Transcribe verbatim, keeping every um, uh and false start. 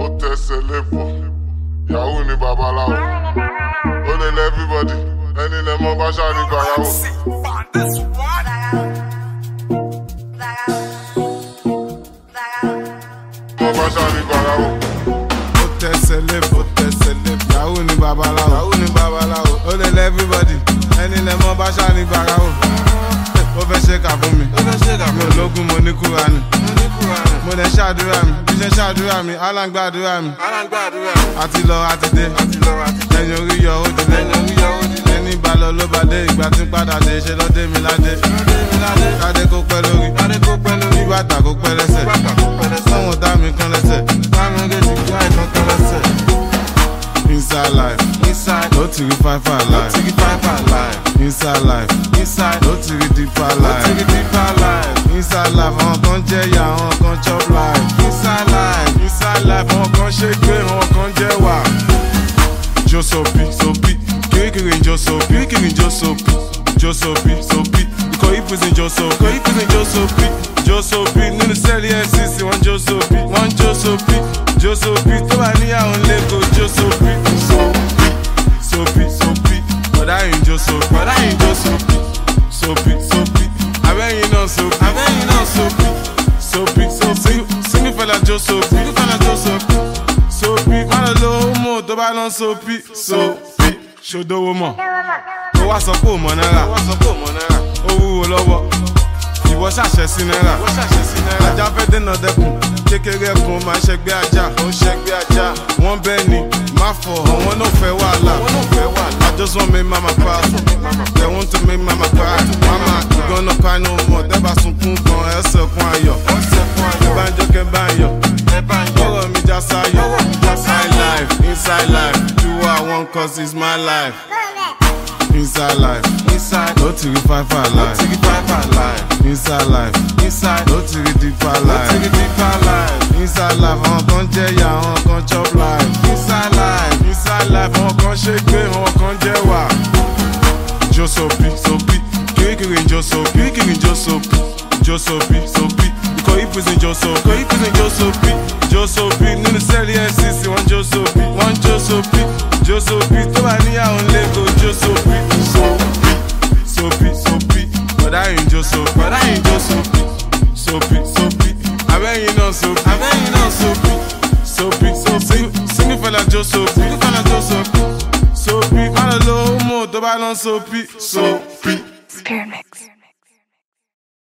tẹsẹ̀ lébọ̀, yahoo ni babaláwo. Ó lè lẹ́ everybody, ẹni lẹ mọ́ bá ṣáàrí gbàyàwó. Mọ́ bá ṣáàrí gbàyàwó. Ó tẹsẹ̀ lébọ̀, tẹsẹ̀ lébọ̀, yahoo ni babaláwo. Yahoo ni babaláwo. Ó lè lẹ́ everybody, ẹni lẹ mọ́ bá ṣáàrí gbàyàwó. Ó fẹ́ ṣe kà fún mi, mi ò lógún mo ní Kúránì. Mo lè ṣàdúrà mi, bí ṣe ṣàdúrà mi, Alan gbàdúrà mi. Àti lọ àti dé, ẹ̀yìn orí yọ ó dilé. Ẹni bá lọ ló bá dé, ìgbà tí ń padà dé, ṣe lọ́dé mi ládé. Kádé kó pẹ́ lórí, kí bàtà kó pẹ́ lẹ́sẹ̀. Sọ́wọ́n dá mi kan lẹ́sẹ̀, bámi gèjì kí àìkan kan lẹ́sẹ̀. Inside life, inside, no to give five five life. No to give five five life. Inside life, inside, no to give deeper life. No to give deeper life. Inside life, àwọn kan jẹ ya, àwọn kan chop life. Inside life, inside life, àwọn kan ṣe gbé, àwọn kan jẹ wà. Jo sopi, sopi, kirikiri jo sopi, kirikiri jo sopi, jo sopi, sopi. Ikọ̀ ìpèsè jo sopi, ikọ̀ ìpèsè jo sopi, jo sopi. Nínú sẹ́ẹ̀lì N C C, wọ́n jo sopi, wọ́n jo sopi, jo sopi. Tó bá níyàwó lẹ́kọ̀ọ́ jo sopi, sopi, sopi, sopi. Bọ̀dá yìí jo sopi, bọ̀dá yìí jo sopi, sopi, sopi. Abẹ́yìn náà sopi, abẹ́yìn náà sopi, sopi, sopi. Single fella jo sopi, single fella jo sopi, sopi. Má lọ lo homo tó bá lọ sopi, sopi. Ṣòdowó mọ̀, ó wá sọ pé ò mọ̀ náírà, ó wúwo lọ́wọ́. Ìwọ ṣàṣẹ sí náírà, ajá fẹ́ dènà dẹkùn, kékeré kun máa ń ṣẹgbẹ́ ajá, ó ń ṣẹgbẹ́ ajá. Wọ́n bẹ́ẹ̀ ni, má fọ̀, àwọn náà fẹ́ wàhálà. I just want make mama proud, they want to make mama cry. Mama, you gonna cry no more, tẹ́bà sunkún kan, ẹ sẹ̀kún ayọ̀. Bá ń jókè bá ń yọ̀, ọ̀rọ̀ mi já sáyọ̀. Inside life, inside life, do what I want cause it's my life. Inside life, inside, no to give five five life. No to give five five life. Inside life, inside, no to give deeper life. No to give deeper life. Inside life, àwọn kan jẹ ya, àwọn kan chop life. Inside life, inside life, àwọn kan ṣe gbé, àwọn kan jẹ wà. Jo sopi, sopi, kirikiri jo sopi, kirikiri jo sopi, jo sopi, sopi. Ikọ̀ ìpèsè jo sopi, ikọ̀ ìpèsè jo sopi, jo sopi. Nínú sẹ́ẹ̀lì N C C, wọ́n jo sopi, wọ́n jo sopi, jo sopi. Tó bá níyàwó lẹ́kọ̀ọ́ jo sopi, sopi, sopi, sopi. Bọ̀dá yìí jo sopi, bọ̀dá yìí jo sopi, sopi, sopi. Abẹ́yìn náà sopi, abẹ́yìn náà sopi, sopi, sopi. Single fella jo sopi, single fella jo sopi, sopi. Má lọ lo homo tó bá lọ sopi, sopi. Spirit mix.